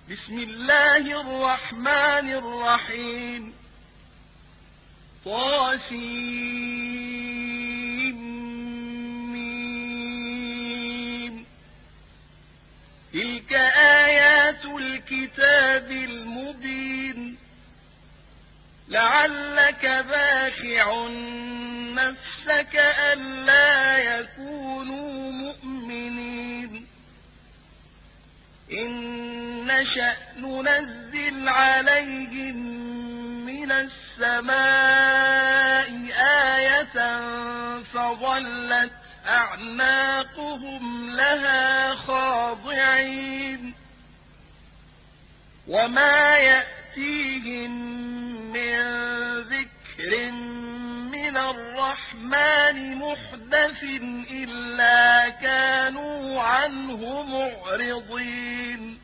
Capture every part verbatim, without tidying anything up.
بسم الله الرحمن الرحيم طاسيم تلك آيات الكتاب المبين لعلك باخع نفسك ألا يكونوا مؤمنين إن نشأ ننزل عليهم من السماء آية فظلت أعناقهم لها خاضعين وما يأتيهم من ذكر من الرحمن محدث إلا كانوا عنه معرضين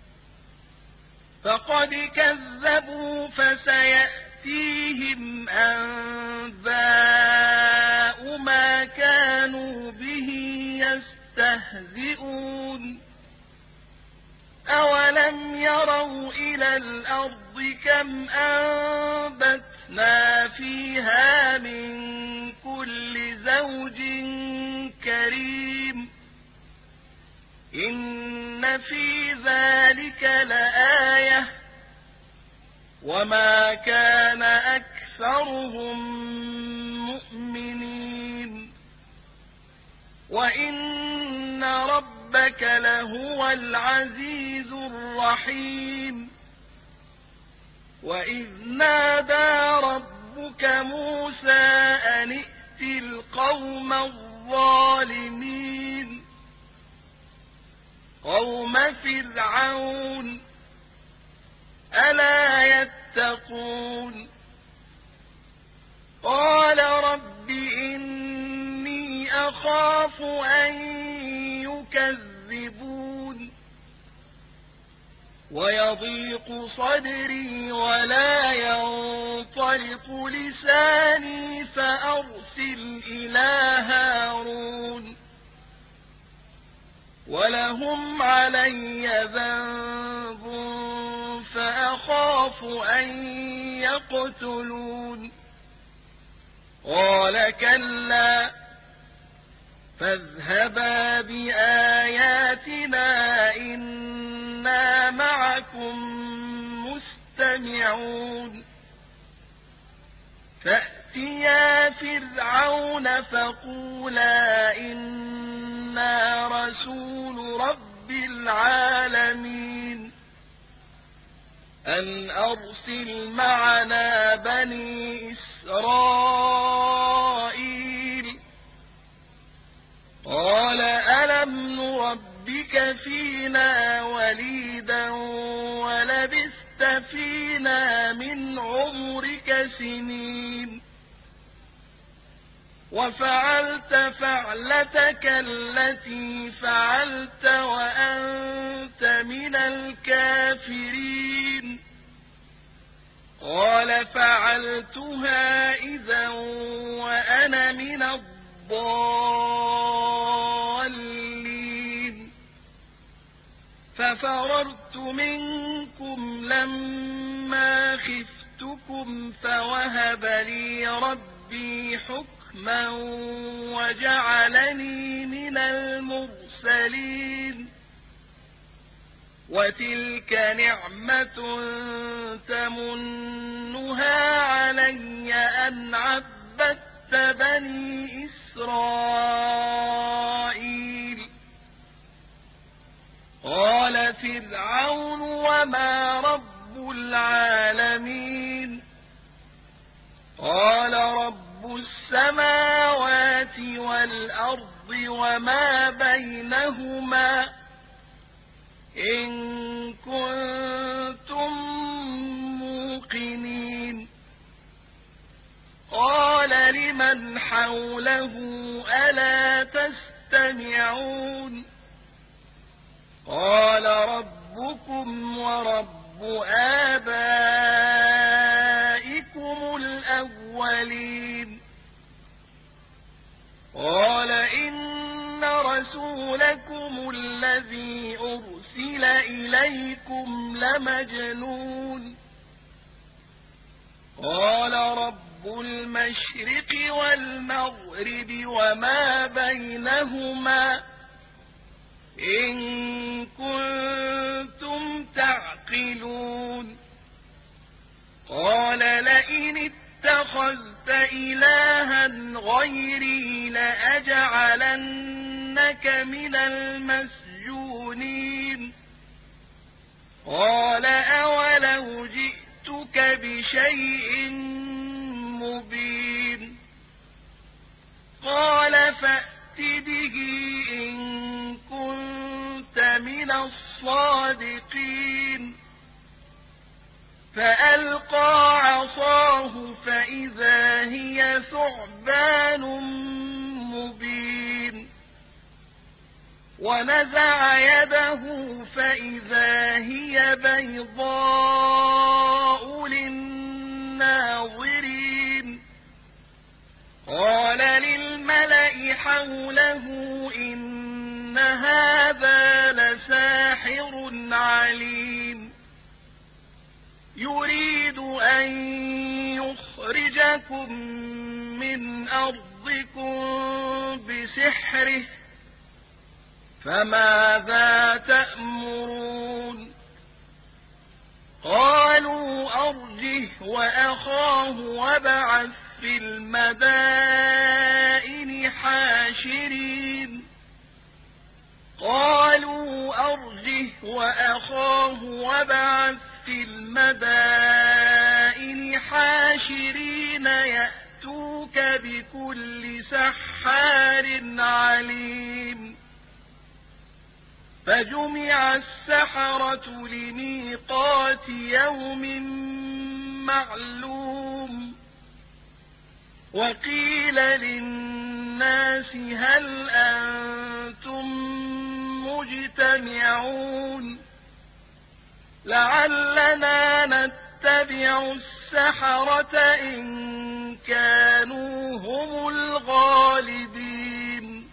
فقد كذبوا فسيأتيهم أنباء ما كانوا به يستهزئون أولم يروا إلى الأرض كم أنبتنا فيها من كل زوج كريم إن في ذلك لآية وما كان أكثرهم مؤمنين وإن ربك لهو العزيز الرحيم وإذ نادى ربك موسى أن ائت القوم الظالمين قوم فرعون ألا يتقون قال رب إني أخاف أن يكذبون ويضيق صدري ولا ينطلق لساني فأرسل إلى هارون ولهم علي ذنب فأخاف أن يقتلون قال كلا فاذهبا بآياتنا إنا معكم مستمعون فأتيا فرعون فقولا إنا رسول رب العالمين أن أرسل معنا بني إسرائيل قال ألم نربك فينا وليدا ولبثت فينا من عمرك سنين وفعلت فعلتك التي فعلت وأنت من الكافرين قال فعلتها إذا وأنا من الضالين ففررت منكم لما خفتكم فوهب لي ربي حكما وجعلني من المرسلين وتلك نعمة تمنها علي أن عبدت بني إسرائيل قال فرعون وما رب العالمين قال رب السماوات والأرض وما بينهما إن كنتم موقنين قال لمن حوله ألا تستمعون قال ربكم ورب آبائكم الأولين قال إن رسولكم الذي أرسل إليكم لمجنون قال رب المشرق والمغرب وما بينهما إن كنتم تعقلون قال لئن اتخذت إلها غيري لأجعلنك من المسجونين قال أولو جئتك بشيء مبين قال فأت به إن كنت من الصادقين فألقى عصاه فإذا هي ثعبان مبين ونزع يده فإذا هي بيضاء للناظرين قال للملأ حوله إن هذا لساحر عليم يريد أن يخرجكم من أرضكم بسحره فماذا تأمرون قالوا أرجه وأخاه وابعث في المدائن حاشرين قالوا أرجه وأخاه وابعث في المدائن حاشرين يأتوك بكل سحار عليم فجمع السحرة لميقات يوم معلوم وقيل للناس هل أنتم مجتمعون لعلنا نتبع السحرة إن كانوا هم الغالبين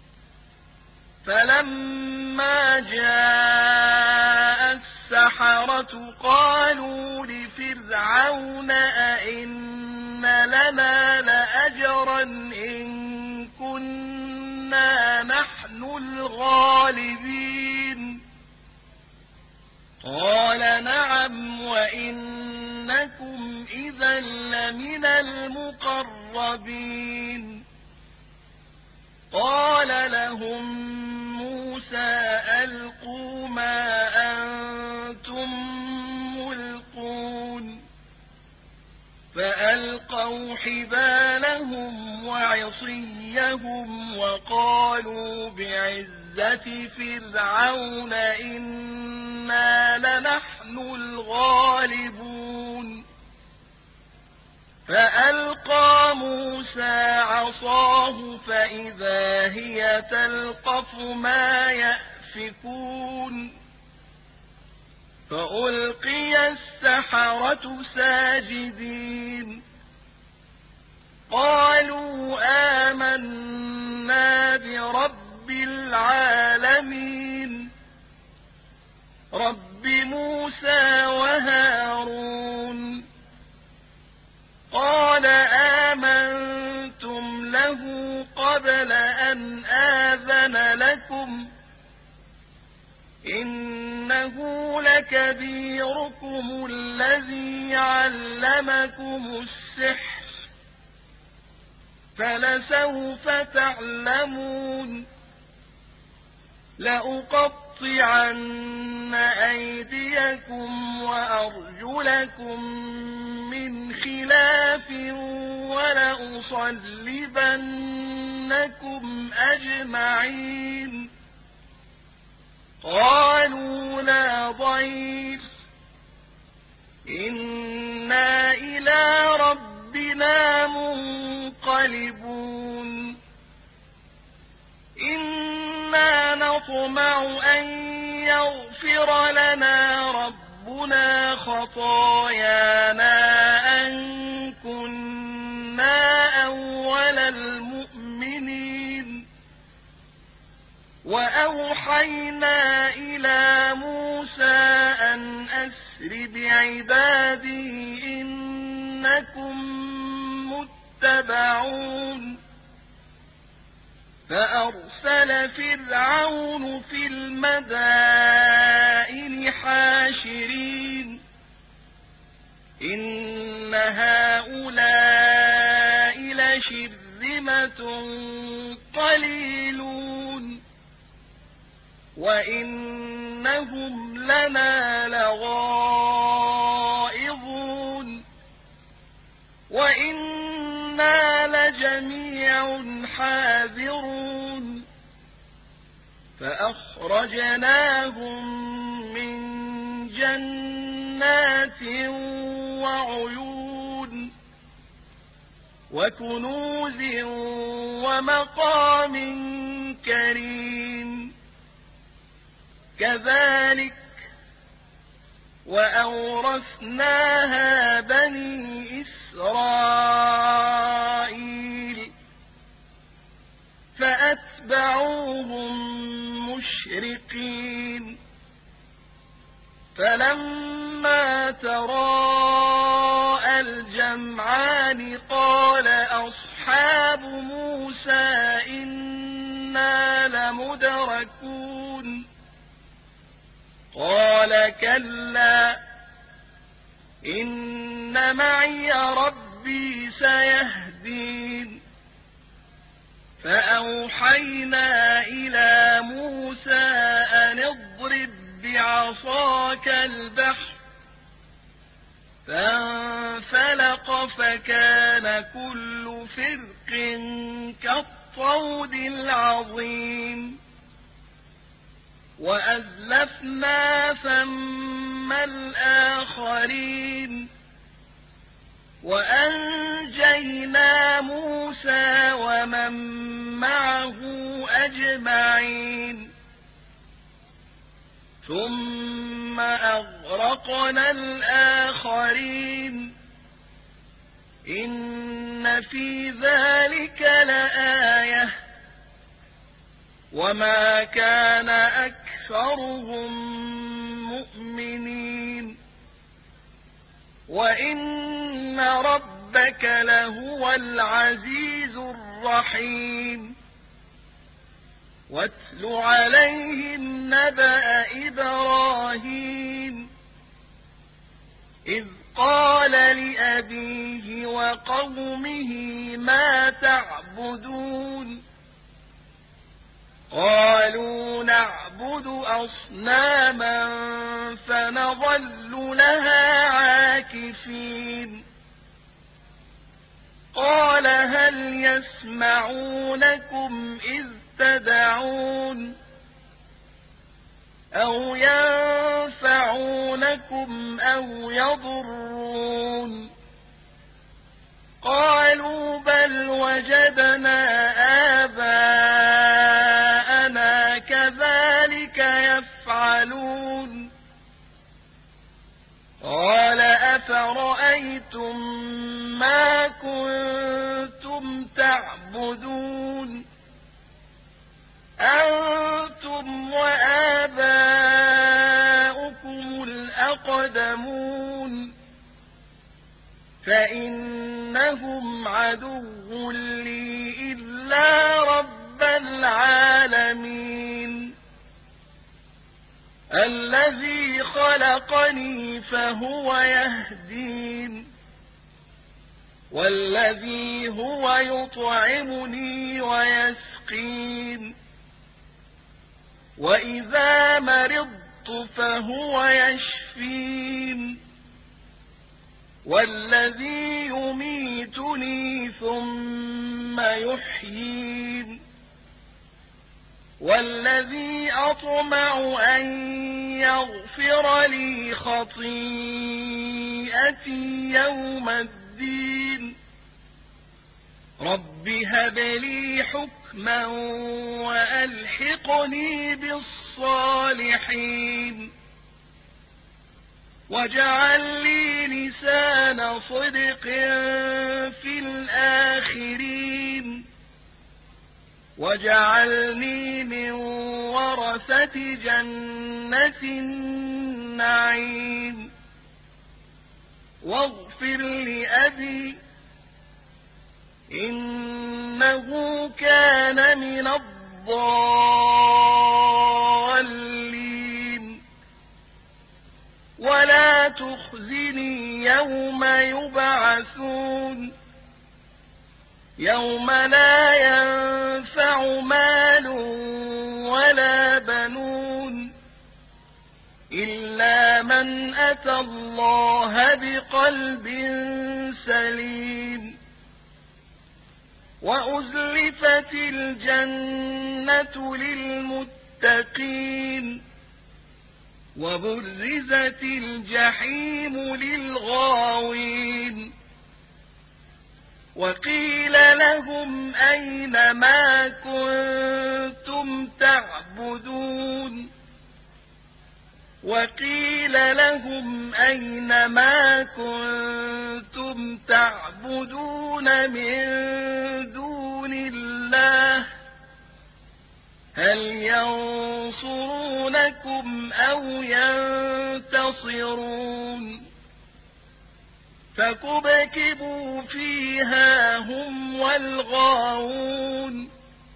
فلما جاء السحرة قالوا لفرعون أئن لنا لأجرا إن كنا نحن الغالبين قال نعم وإنكم إذا لمن المقربين قال لهم موسى ألقوا ما أنتم ملقون فألقوا حبالهم وعصيهم وقالوا بعزة فرعون إنا لنحن الغالبون فألقى موسى عصاه فإذا هي تلقف ما يأفكون فألقي السحرة ساجدين قالوا آمنا برب العالمين رب موسى وهارون قال آمنتم له قبل أن آذن لكم إنه لكبيركم الذي علمكم السحر فلسوف تعلمون لأقطعن أيديكم وأرجلكم من خلاف ولأصلبنكم أجمعين قالوا لا ضير إنا إلى ربنا منقلبون إنا نطمع أن يغفر لنا ربنا خطايانا أن كنا أول المؤمنين وأوحينا إلى موسى فأسر بعبادي إنكم متبعون فأرسل فرعون في المدائن حاشرين إن هؤلاء لشرذمة قليلون وإنهم لنا لغائظون وإنا لجميع حاذرون فأخرجناهم من جنات وعيون وكنوز ومقام كريم كذلك وأورثناها بني إسرائيل فأتبعوهم مشرقين فلما تراءى الجمعان قال أصحاب موسى إنا لمدركون قال كلا إن معي ربي سيهدين فأوحينا إلى موسى أن اضرب بعصاك البحر فانفلق فكان كل فرق كالطود العظيم وأزلفنا ثم الآخرين وأنجينا موسى ومن معه أجمعين ثم أغرقنا الآخرين إن في ذلك لآية وما كان أكثرهم مؤمنين وإن ربك لهو العزيز الرحيم واتل عليهم نبأ إبراهيم إذ قال لأبيه وقومه ما تعبدون قالوا نعبد أصناما فنظل لها عاكفين قال هل يسمعونكم إذ تدعون أو ينفعونكم أو يضرون قالوا بل وجدنا آباءنا كذلك يفعلون قال أفرأيتم ما كنتم تعبدون أنتم وآباؤكم الأقدمون فإنهم عدو لي إلا رب العالمين الذي خلقني فهو يهدين والذي هو يطعمني ويسقين وإذا مرضت فهو يشفين والذي يميتني ثم يحيين والذي أطمع أن يغفر لي خطيئتي يوم الدين رب هب لي حكما وألحقني بالصالحين واجعل لي لسان صدق في الآخرين واجعلني من ورثة جنة النعيم واغفر لأبي إنه كان من الضالين ولا تخزني يوم يبعثون يوم لا ينفع مال ولا بنون إلا من أتى الله بقلب سليم وأزلفت الجنة للمتقين وبرزت الجحيم للغاوين وقيل لهم أين ما كنتم تعبدون وقيل لهم أين ما كنتم تعبدون من دون الله هل ينصرونكم أو ينتصرون فكبكبوا فيها هم والغاوون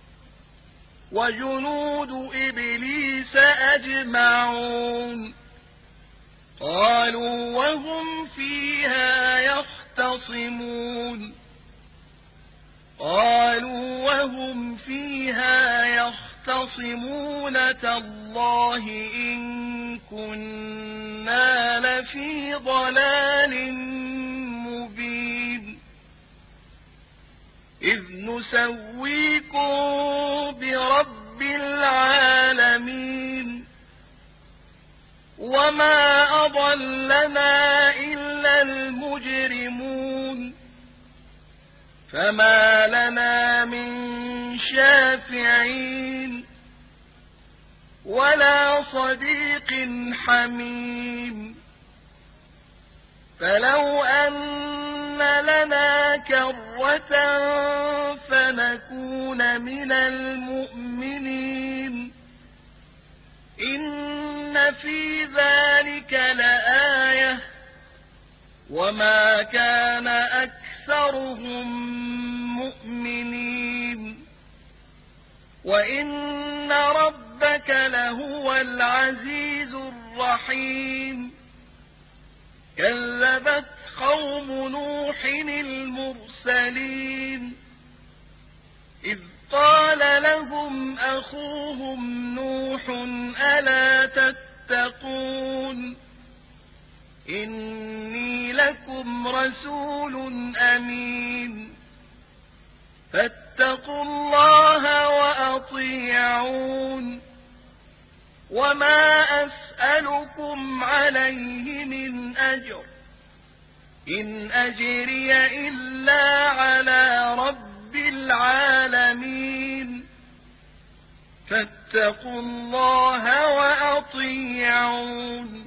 وجنود إبليس أجمعون قالوا وهم فيها يختصمون قالوا وهم فيها يختصمون تالله إن كنا لفي ضلال مبين إذ نسويكم برب العالمين وما أضلنا إلا المجرمون فما لنا من شافعين ولا صديق حميم فلو أن لنا كرة فنكون من المؤمنين إن في ذلك لآية وما كان أكثرهم مؤمنين وإن ربك لهو العزيز الرحيم كذبت قوم نوح المرسلين إذ قال لهم أخوهم نوح ألا تتقون إني لكم رسول أمين فاتقوا الله وأطيعون وما أسألكم عليه من أجر إن أجري إلا على رب العالمين فاتقوا الله وأطيعون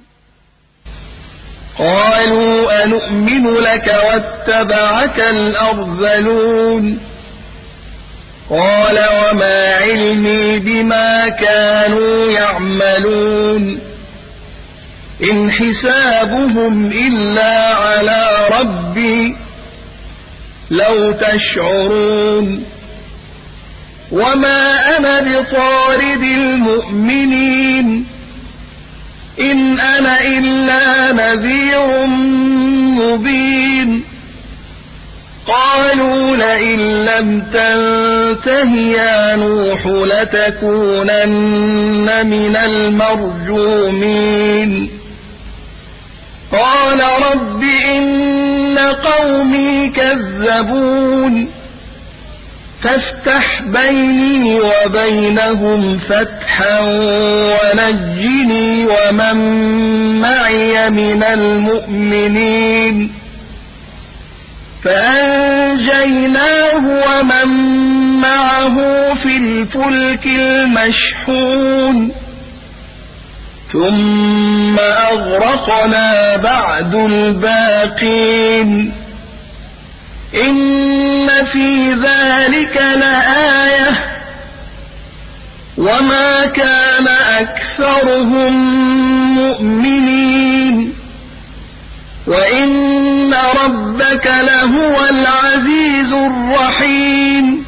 قالوا أنؤمن لك واتبعك الأرذلون قال وما علمي بما كانوا يعملون إن حسابهم إلا على ربي لو تشعرون وما أنا بطارد المؤمنين إن أنا إلا نذير مبين قالوا لئن لم تنته يا نوح لتكونن من المرجومين قال رب إن قومي كذبون فافتح بيني وبينهم فتحا ونجني ومن معي من المؤمنين فأنجيناه ومن معه في الفلك المشحون ثم أغرقنا بعد الباقين إن في ذلك لآية وما كان أكثرهم مؤمنين وإن ربك لهو العزيز الرحيم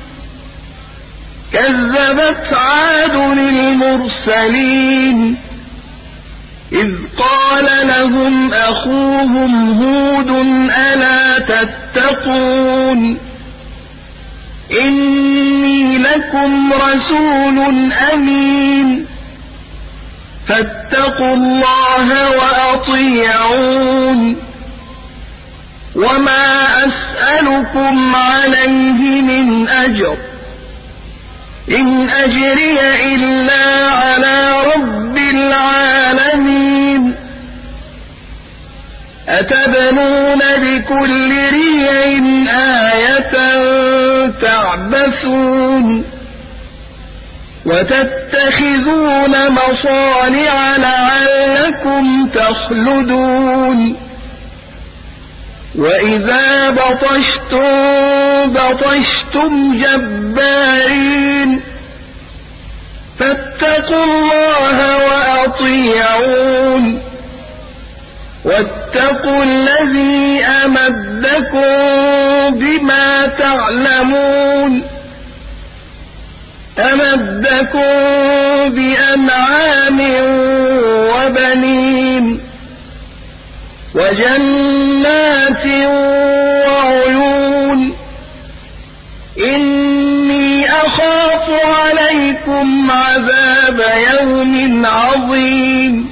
كذبت عاد المرسلين إذ قال لهم أخوهم هود ألا تتقون إني لكم رسول أمين فاتقوا الله وأطيعون وما أسألكم عليه من أجر إن أجري إلا على رب العالمين أتبنون بكل ريع آية تعبثون وتتخذون مصانع لعلكم تخلدون وإذا بطشتم بطشتم جبارين فاتقوا الله وأطيعون واتقوا الذي أمدكم بما تعلمون أمدكم بأنعام وبنين وجنات وعيون إني أخاف عليكم عذاب يوم عظيم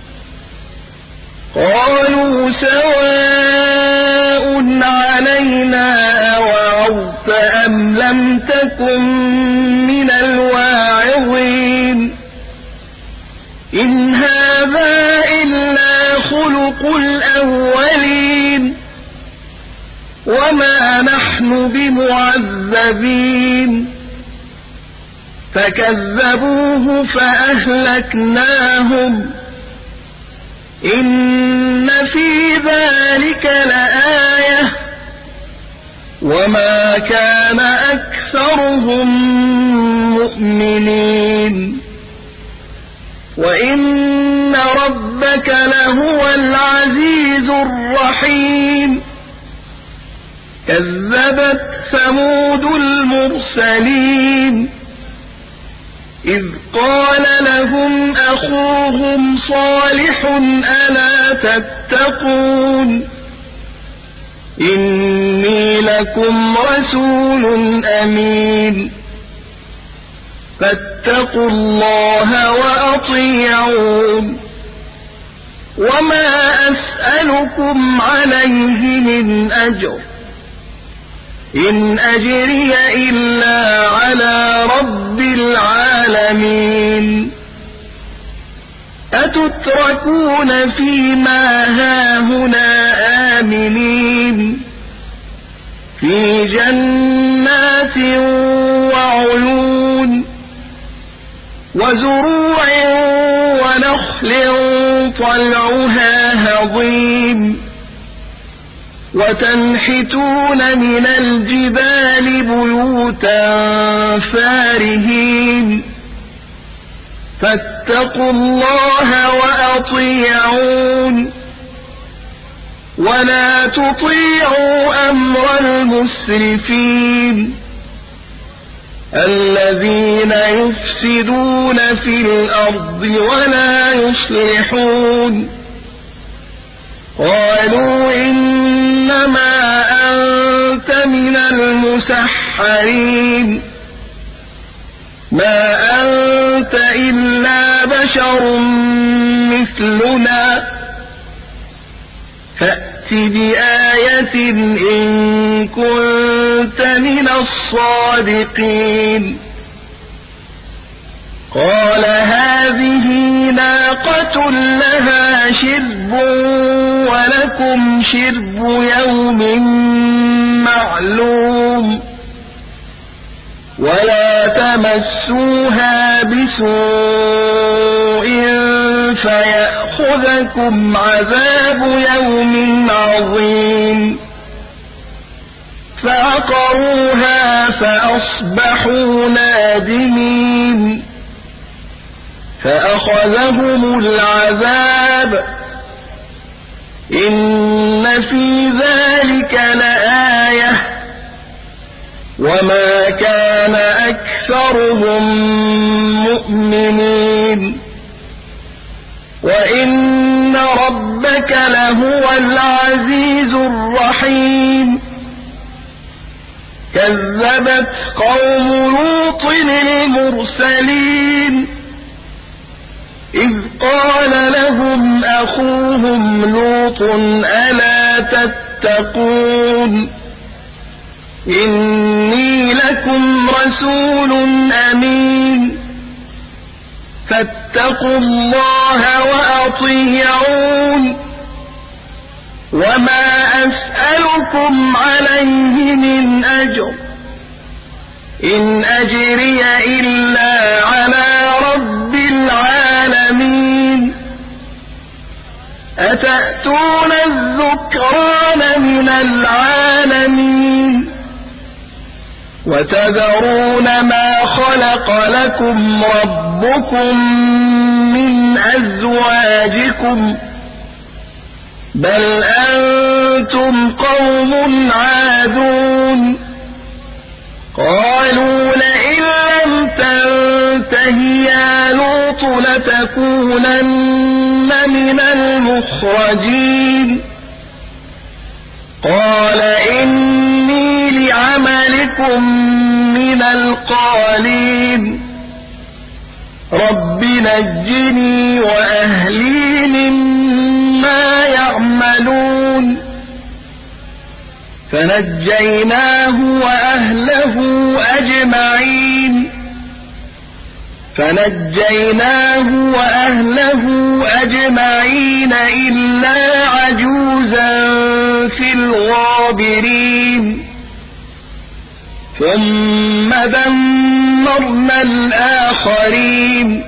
قالوا سواء علينا أوعظت أم لم تكن من الواعظين إن هذا إلا خلق الأولين وما نحن بمعذبين فكذبوه فأهلكناهم إن في ذلك لآية وما كان أكثرهم مؤمنين وإن ربك لهو العزيز الرحيم كذبت ثمود المرسلين إذ قال لهم أخوهم صالح ألا تتقون إني لكم رسول أمين فاتقوا الله وأطيعون وما أسألكم عليه من أجر إن أجري إلا على رب العالمين أتتركون فيما هاهنا آمنين في جنات وعيون وزروع ونخل طلعها هضيم وتنحتون من الجبال بيوتا فارهين فاتقوا الله وأطيعون ولا تطيعوا أمر المسرفين الذين يفسدون في الأرض ولا يصلحون قالوا إنما أنت من المسحرين ما أنت إلا بشر مثلنا فأت بآية إن كنت من الصادقين قال هذه ناقة لها شرب ولكم شرب يوم معلوم ولا تمسوها بسوء فيأخذكم عذاب يوم عظيم فعقروها فأصبحوا نادمين فأخذهم العذاب إن في ذلك لآية وما كان أكثرهم مؤمنين وإن ربك لهو العزيز الرحيم كذبت قوم لوط المرسلين إذ قال لهم أخوهم لوط ألا تتقون إني لكم رسول أمين فاتقوا الله وأطيعون وما أسألكم عليه من أجر إن أجري إلا على رب العالمين أتأتون الذكران من العالمين وتذرون ما خلق لكم ربكم من أزواجكم بل أنتم قوم عادون قالوا لئن لم تنته يا لوط لتكونن من المخرجين قال إني لعملكم من القالين رب نجني وأهلي مما يعملون فنجيناه وأهله أجمعين فنجيناه وأهله أجمعين إلا عجوزا في الغابرين ثم دمرنا الآخرين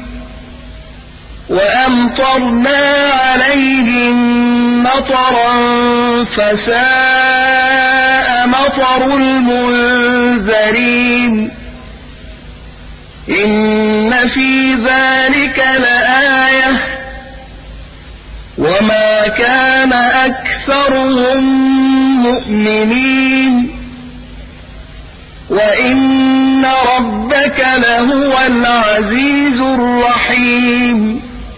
وأمطرنا عليهم مطرا فساء مطر المنذرين إن في ذلك لآية وما كان أكثرهم مؤمنين وإن ربك لهو العزيز الرحيم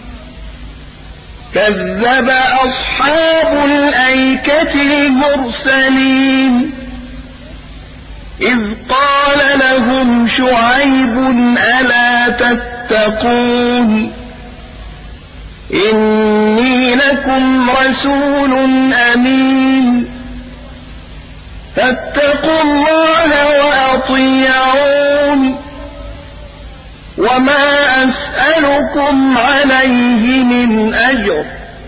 كذب أصحاب الأيكة المرسلين إذ قال لهم شعيب ألا تتقون إني لكم رسول أمين فاتقوا الله وأطيعون وما أسألكم عليه من أجر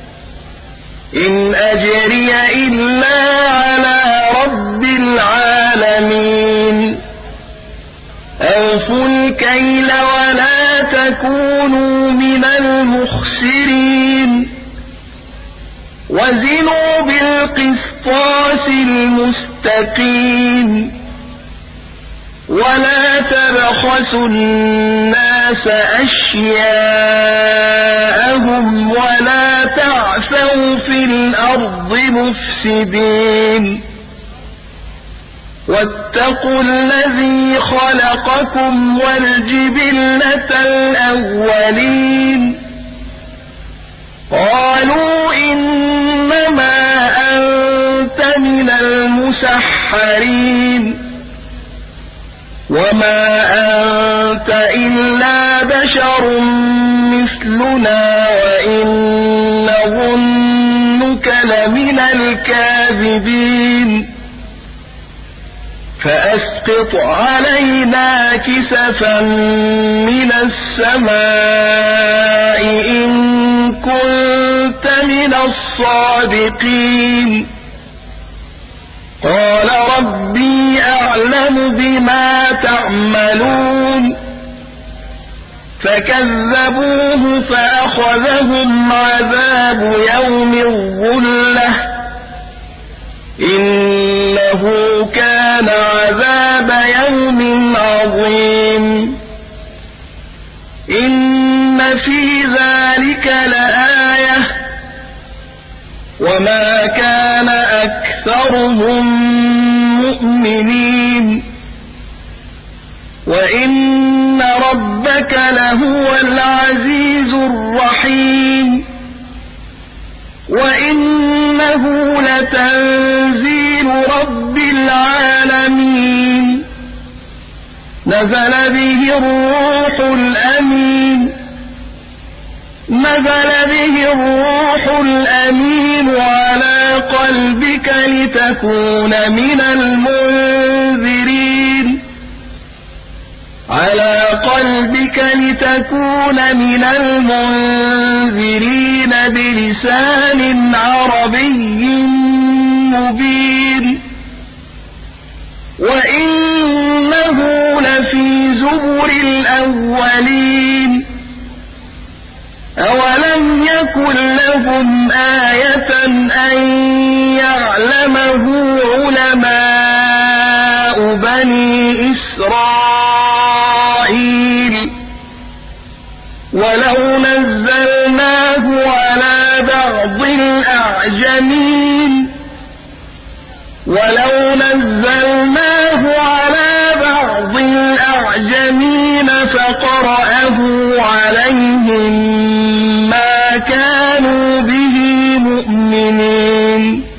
إن أجري إلا على رب العالمين أوفوا الكيل ولا تكونوا من المخسرين وزنوا بالقسطاس المستقيم ولا تبخسوا الناس أشياءهم ولا تعثوا في الأرض مفسدين واتقوا الذي خلقكم والجبلة الأولين قالوا إنما أنت من المسحرين وما أنت إلا بشر مثلنا وإن نظنك لمن الكاذبين فأسقط علينا كسفا من السماء إن كنت من الصادقين قال ربي أعلم بما تعملون فكذبوه فأخذهم عذاب يوم الظلة إنه كان عذاب يوم عظيم إن في ذلك لآية وما كان أكثرهم مؤمنين وإن ربك لهو العزيز الرحيم وإنه لتنزيل رب العالمين نزل به الروح الأمين نزل به الروح الأمين على قلبك لتكون من المنذرين على قلبك لتكون من المنذرين بلسان عربي مبين وإنه لفي زبر الأولين أولم يكن لهم آية أن يعلمه علماء بني إسرائيل ولو نزلناه على بعض الأعجمين ولو نزلناه على بعض الأعجمين فقرأه عليهم ما كانوا به مؤمنين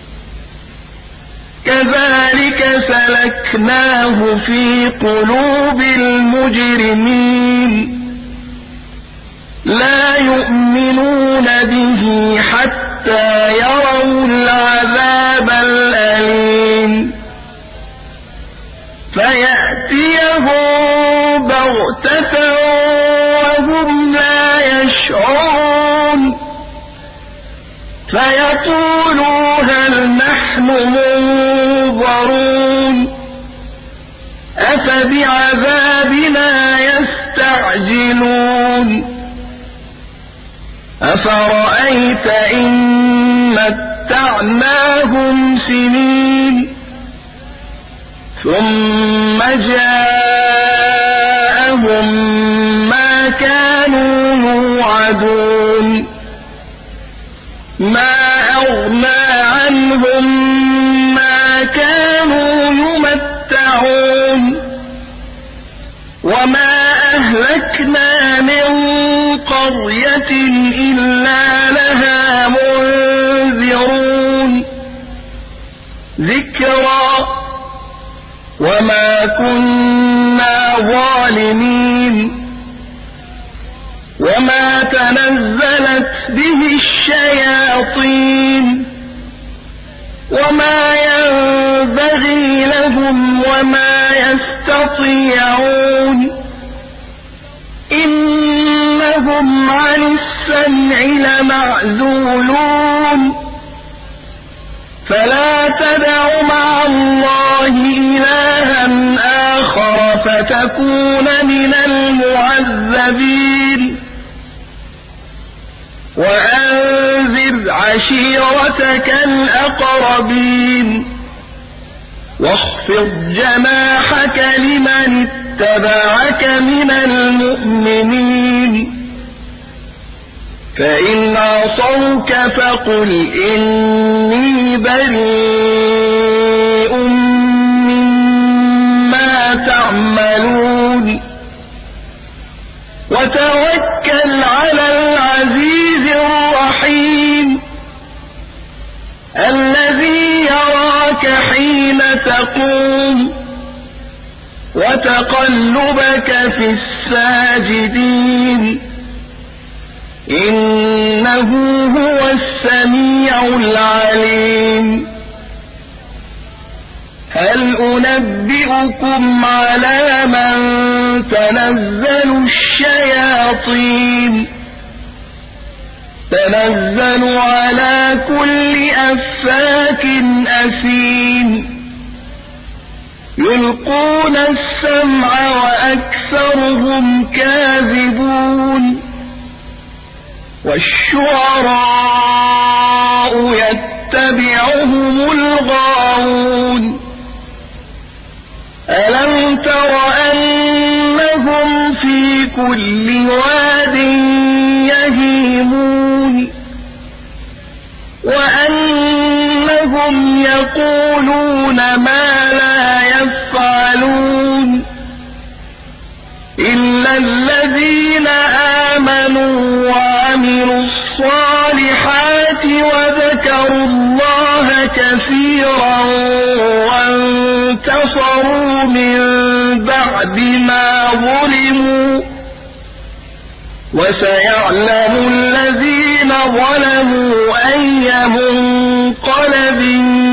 كذلك سلكناه في قلوب المجرمين لا يؤمنون به حتى يروا العذاب الأليم فيأتيهم بغتة وهم لا يشعرون فيقولوا هل نحن منظرون أفبعذابنا يستعجلون أفرأيت إن متعناهم سنين ثم جاءهم ما كانوا يوعدون ما أغنى عنهم ما كانوا يمتعون وما أهلكنا من قرية إلا لها منذرون ذكرى وما كنا ظالمين وما تنزلت به الشياطين وما ينبغي لهم وما يستطيعون إنهم عن السمع لمعزولون فلا تدع مع الله إلها آخر فتكون من المعذبين وأنذر عشيرتك الأقربين واخفض جناحك لمن اتبعك من المؤمنين فإن عصوك فقل إني بريء مما تعملون وتوكل على العزيز الرحيم الذي يراك حين تقوم وتقلبك في الساجدين إنه هو السميع العليم هل أنبئكم على من تنزل الشياطين تنزل على كل أفاك أثيم يلقون السمع وأكثرهم كاذبون والشعراء يتبعهم الغاوون ألم تر أنهم في كل واد يهيمون وأنهم يقولون ما لا يفعلون إلا الذين آمنوا وعملوا الصالحات وذكروا الله كثيرا وانتصروا من بعد ما ظلموا وسيعلم الذين ظلموا أي منقلب